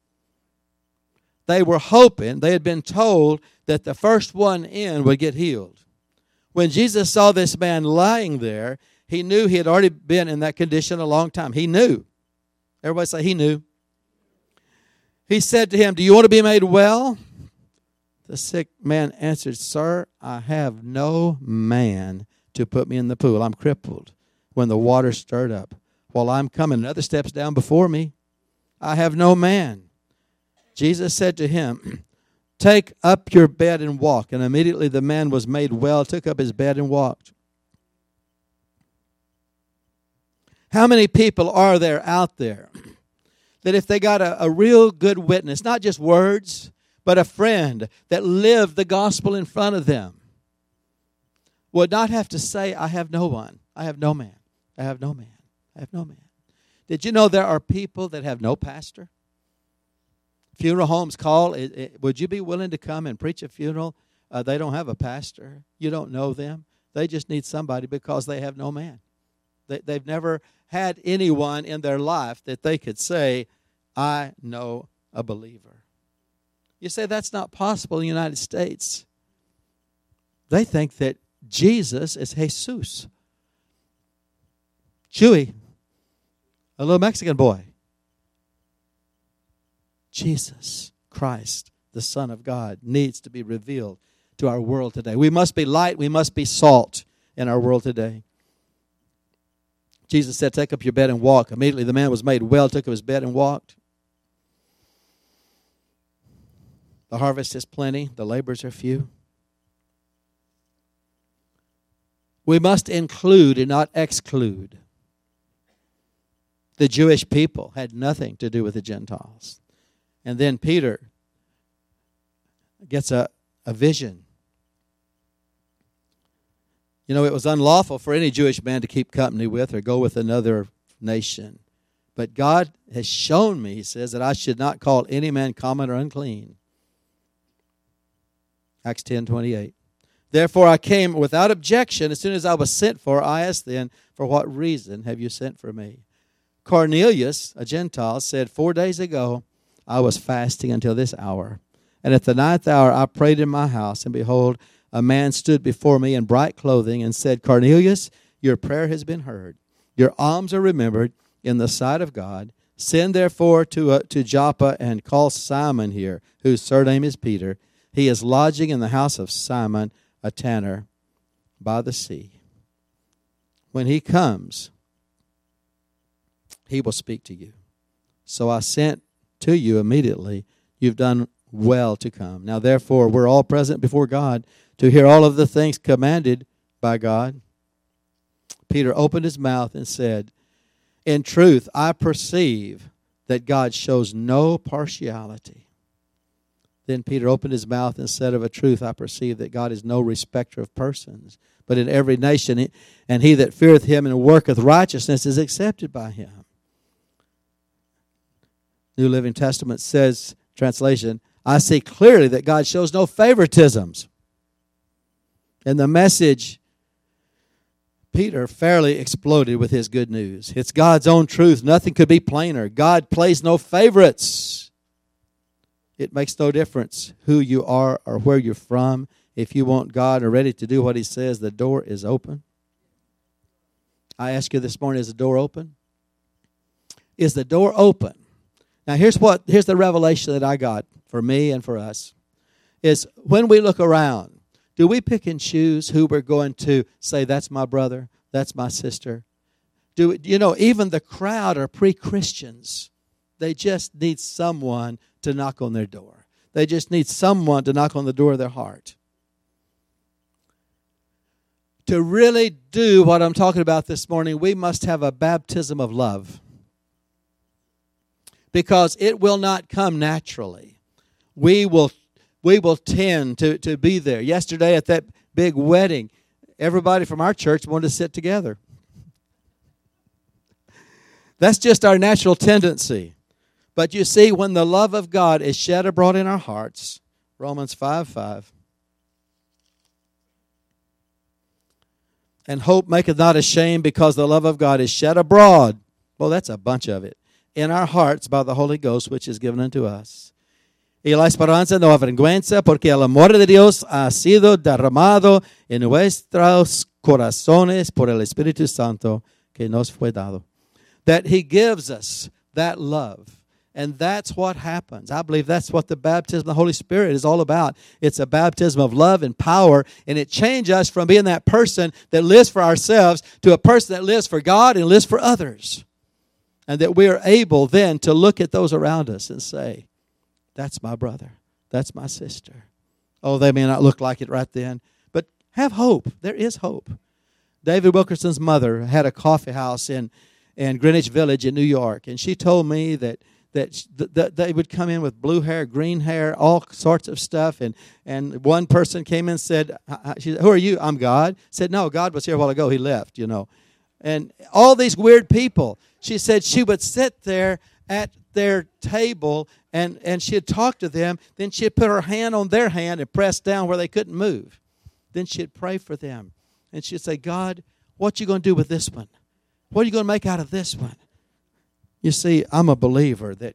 They were hoping, they had been told that the first one in would get healed. When Jesus saw this man lying there, he knew he had already been in that condition a long time. He knew. Everybody say, he knew. He said to him, do you want to be made well? The sick man answered, sir, I have no man to put me in the pool. I'm crippled when the water stirred up. While I'm coming, another steps down before me. I have no man. Jesus said to him, take up your bed and walk. And immediately the man was made well, took up his bed and walked. How many people are there out there that if they got a, a real good witness, not just words, but a friend that lived the gospel in front of them, would not have to say, I have no one, I have no man, I have no man, I have no man. Did you know there are people that have no pastor? Funeral homes call, it, it, would you be willing to come and preach a funeral? Uh, they don't have a pastor. You don't know them. They just need somebody because they have no man. They, they've never had anyone in their life that they could say, I know a believer. You say that's not possible in the United States. They think that Jesus is Jesus. Chewy, a little Mexican boy. Jesus Christ, the Son of God, needs to be revealed to our world today. We must be light, we must be salt in our world today. Jesus said, take up your bed and walk. Immediately the man was made well, took up his bed and walked. The harvest is plenty, the laborers are few. We must include and not exclude. The Jewish people had nothing to do with the Gentiles. And then Peter gets a, a vision. You know, it was unlawful for any Jewish man to keep company with or go with another nation. But God has shown me, he says, that I should not call any man common or unclean. Acts ten twenty-eight. Therefore I came without objection. As soon as I was sent for, I asked then, for what reason have you sent for me? Cornelius, a Gentile, said, four days ago I was fasting until this hour. And at the ninth hour I prayed in my house, and behold, a man stood before me in bright clothing and said, Cornelius, your prayer has been heard. Your alms are remembered in the sight of God. Send therefore to, uh, to Joppa and call Simon here, whose surname is Peter. He is lodging in the house of Simon, a tanner, by the sea. When he comes, he will speak to you. So I sent to you immediately. You've done well to come. Now therefore, we're all present before God to hear all of the things commanded by God. Peter opened his mouth and said, in truth, I perceive that God shows no partiality. Then Peter opened his mouth and said, of a truth, I perceive that God is no respecter of persons, but in every nation, and he that feareth him and worketh righteousness is accepted by him. New Living Testament says, translation, I see clearly that God shows no favoritisms. In the Message, Peter fairly exploded with his good news. It's God's own truth. Nothing could be plainer. God plays no favorites. It makes no difference who you are or where you're from. If you want God and are ready to do what he says, the door is open. I ask you this morning, is the door open? Is the door open? Now here's what here's the revelation that I got for me and for us, is when we look around, do we pick and choose who we're going to say, that's my brother, that's my sister? Do you know, even the crowd are pre-Christians. They just need someone to knock on their door. They just need someone to knock on the door of their heart. To really do what I'm talking about this morning, we must have a baptism of love. Because it will not come naturally. We will we will tend to, to be there. Yesterday at that big wedding, everybody from our church wanted to sit together. That's just our natural tendency. But you see, when the love of God is shed abroad in our hearts, Romans five five, and hope maketh not ashamed, because the love of God is shed abroad. Well, that's a bunch of it. In our hearts by the Holy Ghost, which is given unto us. Y la esperanza no avergüenza, porque el amor de Dios ha sido derramado en nuestros corazones por el Espíritu Santo que nos fue dado. That He gives us that love. And that's what happens. I believe that's what the baptism of the Holy Spirit is all about. It's a baptism of love and power, and it changes us from being that person that lives for ourselves to a person that lives for God and lives for others. And that we are able then to look at those around us and say, that's my brother, that's my sister. Oh, they may not look like it right then, but have hope. There is hope. David Wilkerson's mother had a coffee house in, in Greenwich Village in New York, and she told me that That, that they would come in with blue hair, green hair, all sorts of stuff. And, and one person came in and said, she said, who are you? I'm God. Said, no, God was here a while ago. He left, you know. And all these weird people. She said she would sit there at their table and, and she'd talk to them. Then she'd put her hand on their hand and press down where they couldn't move. Then she'd pray for them. And she'd say, God, what you going to do with this one? What are you going to make out of this one? You see, I'm a believer that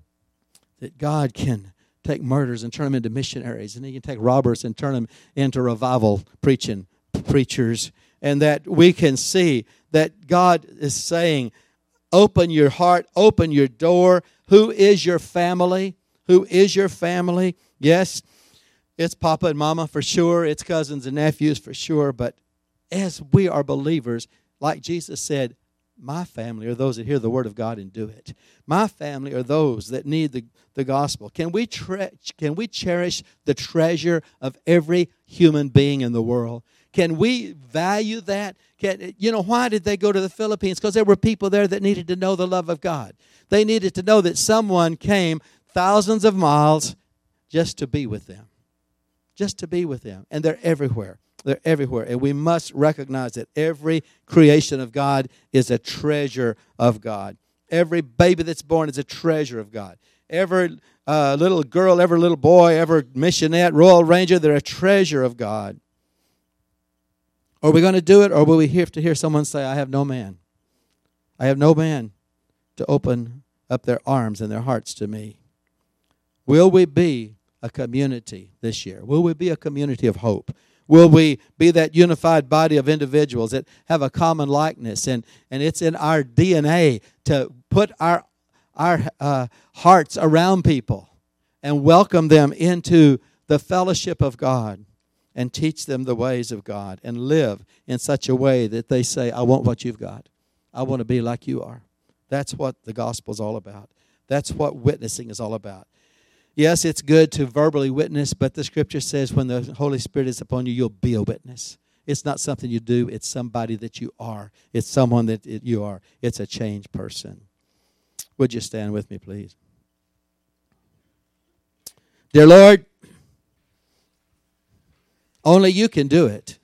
that God can take murderers and turn them into missionaries, and He can take robbers and turn them into revival preaching preachers, and that we can see that God is saying, open your heart, open your door. Who is your family? Who is your family? Yes, it's Papa and Mama for sure. It's cousins and nephews for sure. But as we are believers, like Jesus said, my family are those that hear the word of God and do it. My family are those that need the, the gospel. Can we tre- can we cherish the treasure of every human being in the world? Can we value that? Can, you know, why did they go to the Philippines? Because there were people there that needed to know the love of God. They needed to know that someone came thousands of miles just to be with them. Just to be with them. And they're everywhere. They're everywhere. And we must recognize that every creation of God is a treasure of God. Every baby that's born is a treasure of God. Every uh, little girl, every little boy, every missionette, Royal Ranger, they're a treasure of God. Are we going to do it, or will we have to hear someone say, I have no man. I have no man to open up their arms and their hearts to me. Will we be a community this year? Will we be a community of hope? Will we be that unified body of individuals that have a common likeness? And, and it's in our D N A to put our, our uh, hearts around people and welcome them into the fellowship of God and teach them the ways of God and live in such a way that they say, I want what you've got. I want to be like you are. That's what the gospel is all about. That's what witnessing is all about. Yes, it's good to verbally witness, but the Scripture says when the Holy Spirit is upon you, you'll be a witness. It's not something you do. It's somebody that you are. It's someone that it, you are. It's a changed person. Would you stand with me, please? Dear Lord, only you can do it.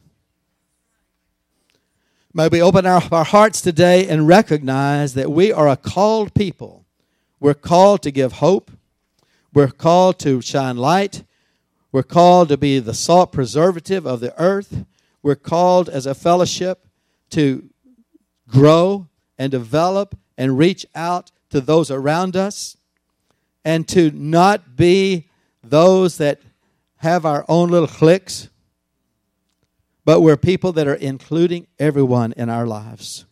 May we open our, our hearts today and recognize that we are a called people. We're called to give hope. We're called to shine light. We're called to be the salt preservative of the earth. We're called as a fellowship to grow and develop and reach out to those around us and to not be those that have our own little cliques, but we're people that are including everyone in our lives.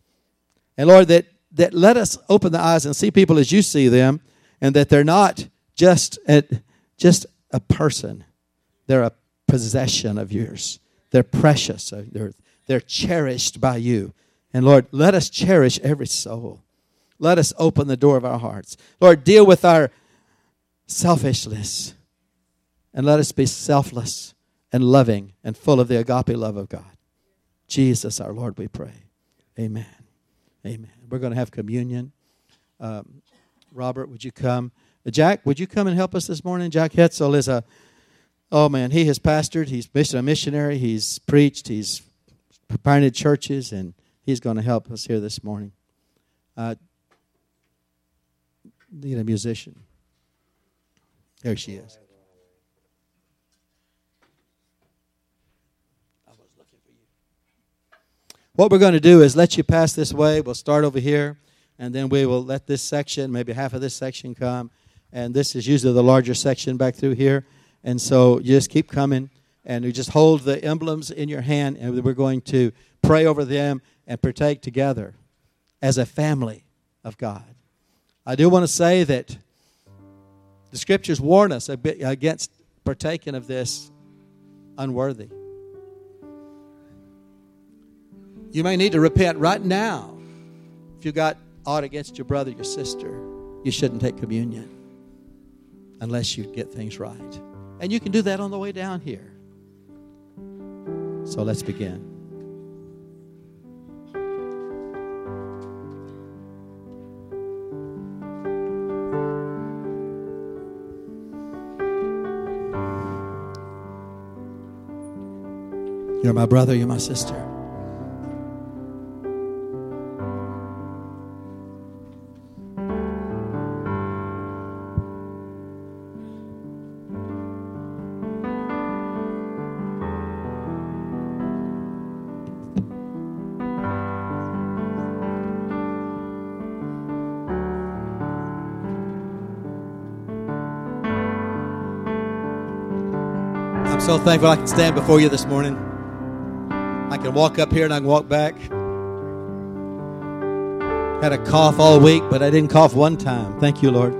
And Lord, that, that let us open the eyes and see people as you see them, and that they're not just a, just a person. They're a possession of yours. They're precious. They're, they're cherished by you. And Lord, let us cherish every soul. Let us open the door of our hearts. Lord, deal with our selfishness. And let us be selfless and loving and full of the agape love of God. Jesus, our Lord, we pray. Amen. Amen. We're going to have communion. Um, Robert, would you come? Jack, would you come and help us this morning? Jack Hetzel is a, oh man, he has pastored. He's a missionary. He's preached. He's planted churches, and he's going to help us here this morning. Uh, need a musician. There she is. What we're going to do is let you pass this way. We'll start over here, and then we will let this section, maybe half of this section come. And this is usually the larger section back through here. And so you just keep coming, and you just hold the emblems in your hand, and we're going to pray over them and partake together as a family of God. I do want to say that the Scriptures warn us a bit against partaking of this unworthy. You may need to repent right now. If you got aught against your brother, your sister, you shouldn't take communion unless you get things right. And you can do that on the way down here. So let's begin. You're my brother, you're my sister. I'm so thankful I can stand before you this morning. I can walk up here and I can walk back. Had a cough all week, but I didn't cough one time. Thank you, Lord.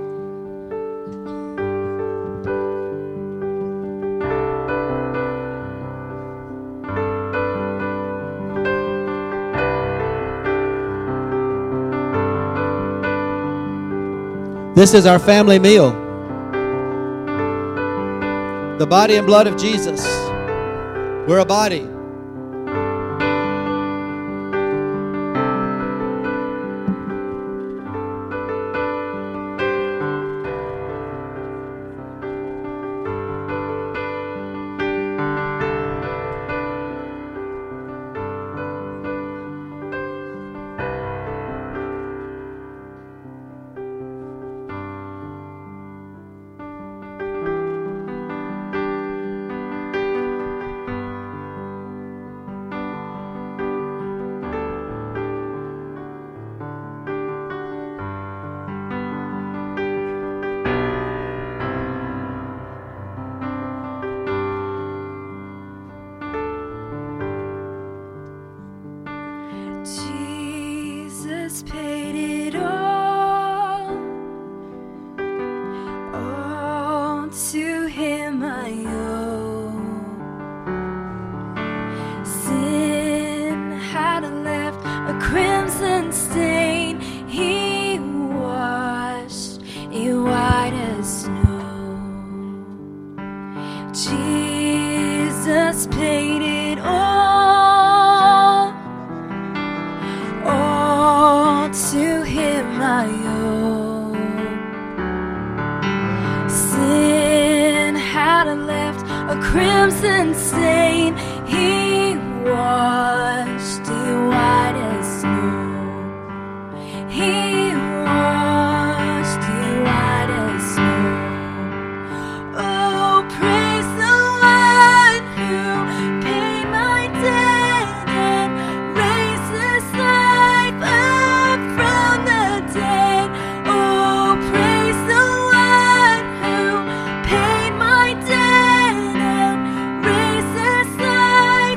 This is our family meal. The body and blood of Jesus. We're a body.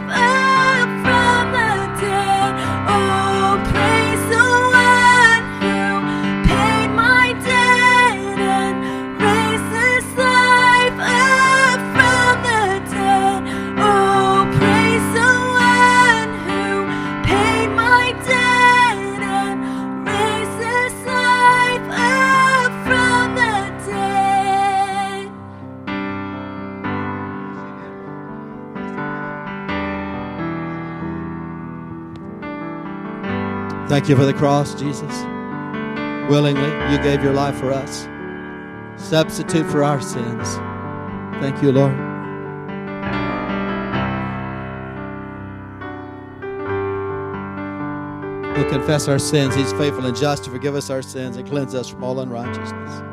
Praise the one Thank you for the cross, Jesus. Willingly, you gave your life for us. Substitute for our sins. Thank you, Lord. We'll confess our sins. He's faithful and just to forgive us our sins and cleanse us from all unrighteousness.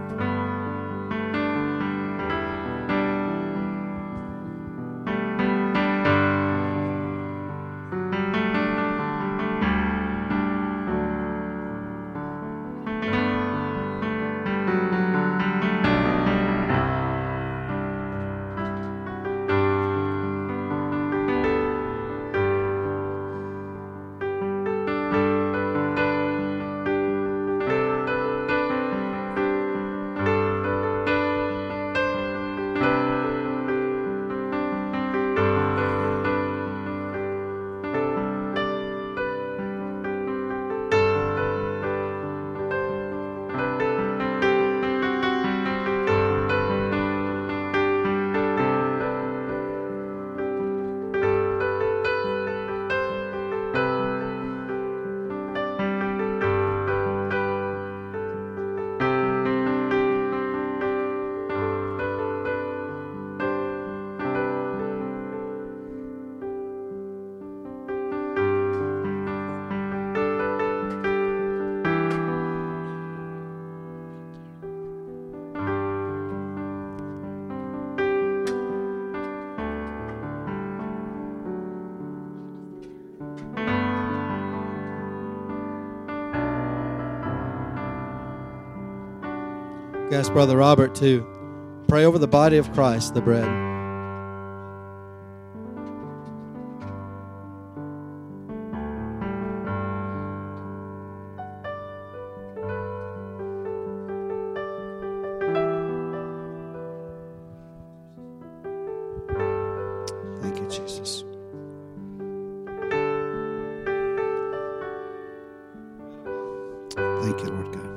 Ask Brother Robert to pray over the body of Christ, the bread. Thank you, Jesus. Thank you, Lord God.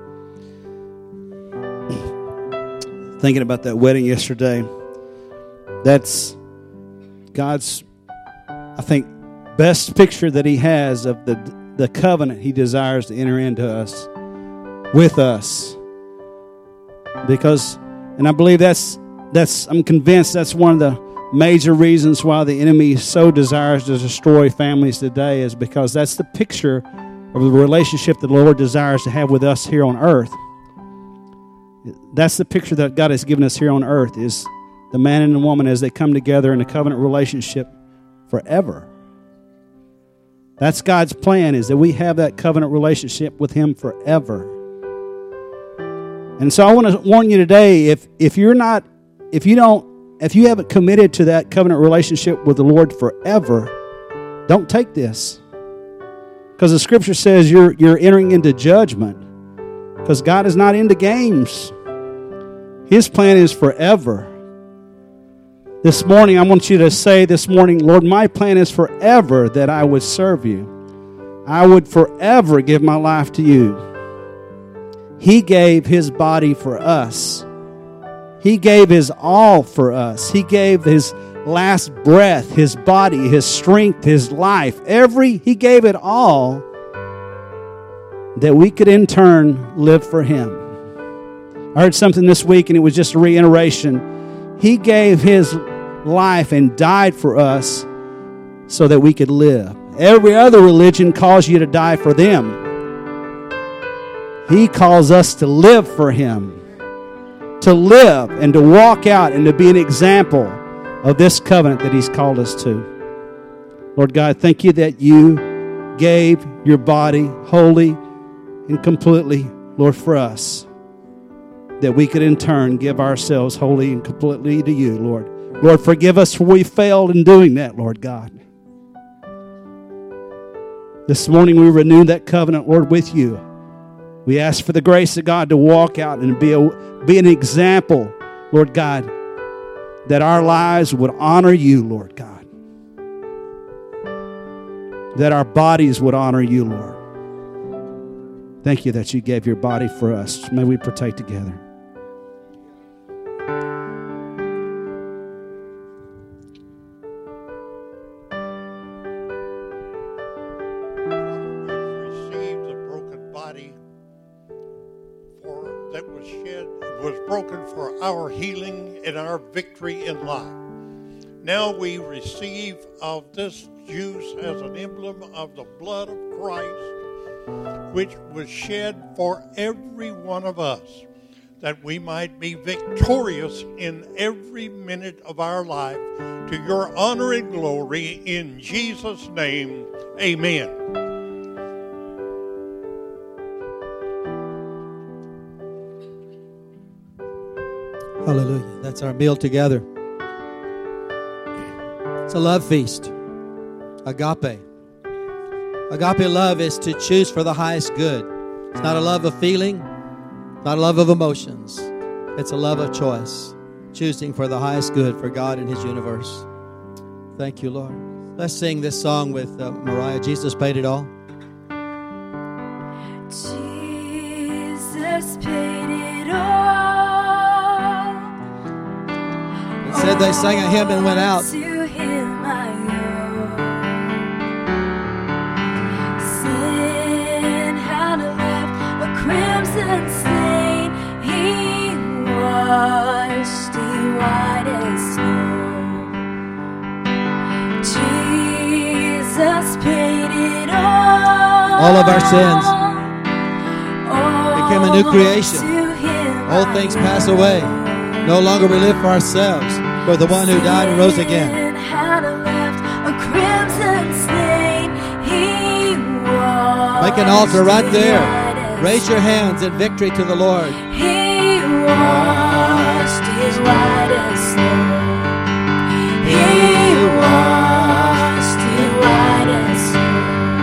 Thinking about that wedding yesterday, that's God's, I think, best picture that He has of the the covenant He desires to enter into us, with us. Because, and I believe that's, that's I'm convinced that's one of the major reasons why the enemy so desires to destroy families today, is because that's the picture of the relationship that the Lord desires to have with us here on earth. That's the picture that God has given us here on earth, is the man and the woman as they come together in a covenant relationship forever. That's God's plan, is that we have that covenant relationship with Him forever. And so I want to warn you today, if if you're not, if you don't, if you haven't committed to that covenant relationship with the Lord forever, don't take this. Because the Scripture says you're you're entering into judgment. Because God is not into games. His plan is forever. This morning, I want you to say this morning, Lord, my plan is forever that I would serve you. I would forever give my life to you. He gave His body for us. He gave His all for us. He gave His last breath, His body, His strength, His life. Every, He gave it all, that we could in turn live for Him. I heard something this week, and it was just a reiteration. He gave His life and died for us so that we could live. Every other religion calls you to die for them. He calls us to live for Him. To live and to walk out and to be an example of this covenant that He's called us to. Lord God, thank you that you gave your body wholly and completely, Lord, for us, that we could in turn give ourselves wholly and completely to you, Lord. Lord, forgive us for we failed in doing that, Lord God. This morning we renew that covenant, Lord, with you. We ask for the grace of God to walk out and be, a, be an example, Lord God, that our lives would honor you, Lord God. That our bodies would honor you, Lord. Thank you that you gave your body for us. May we partake together. was shed, was broken for our healing and our victory in life. Now we receive of this juice as an emblem of the blood of Christ, which was shed for every one of us, that we might be victorious in every minute of our life, to your honor and glory, in Jesus' name, amen. Hallelujah. That's our meal together. It's a love feast. Agape. Agape love is to choose for the highest good. It's not a love of feeling, not a love of emotions. It's a love of choice, choosing for the highest good for God and His universe. Thank you, Lord. Let's sing this song with uh, Mariah. Jesus paid it all. Jesus paid it all. It said they sang a hymn and went out. To Him I owe. Sin had left a crimson stain. He washed it white as snow. Jesus paid it all. All of our sins became a new creation. Old things pass away. No longer we live for ourselves, but the one who died and rose again. Make an altar right there. Raise your hands in victory to the Lord. He washed His white as snow. He washed His white as snow.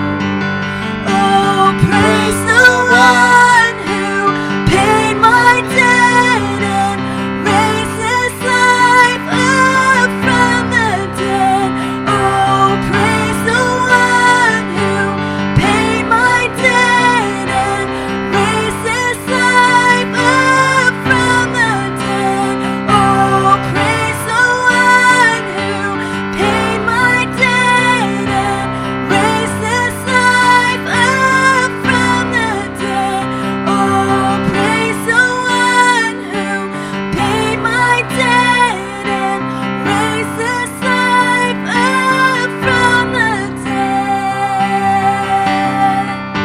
Oh, praise the one who paid my debt and raised His life up from the dead. Oh, praise the one who paid my debt and raised His life up from the dead. Oh, praise the one who paid my debt and raised His life up from the dead. Oh, praise the one who paid my debt and raised His life up from the dead.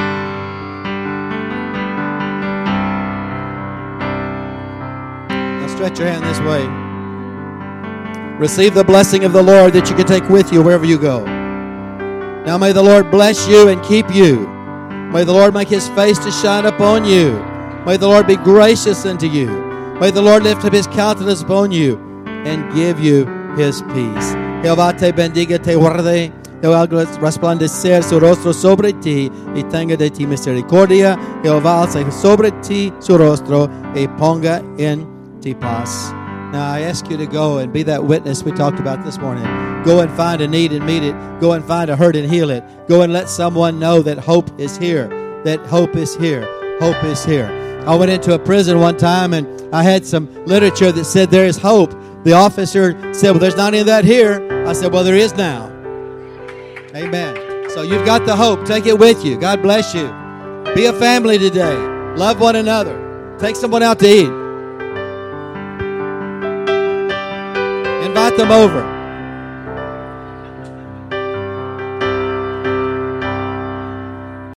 Now stretch your hand this way. Receive the blessing of the Lord that you can take with you wherever you go. Now may the Lord bless you and keep you. May the Lord make His face to shine upon you. May the Lord be gracious unto you. May the Lord lift up His countenance upon you and give you His peace. Jehová te bendiga, te guarde. Jehová haga resplandecer su rostro sobre ti y tenga de ti misericordia. Jehová alce sobre ti su rostro y ponga en ti paz. Now I ask you to go and be that witness we talked about this morning. Go and find a need and meet it. Go and find a hurt and heal it. Go and let someone know that hope is here. That hope is here. Hope is here. I went into a prison one time and I had some literature that said there is hope. The officer said, well, there's not any of that here. I said, well, there is now. Amen. So you've got the hope. Take it with you. God bless you. Be a family today. Love one another. Take someone out to eat. Invite them over.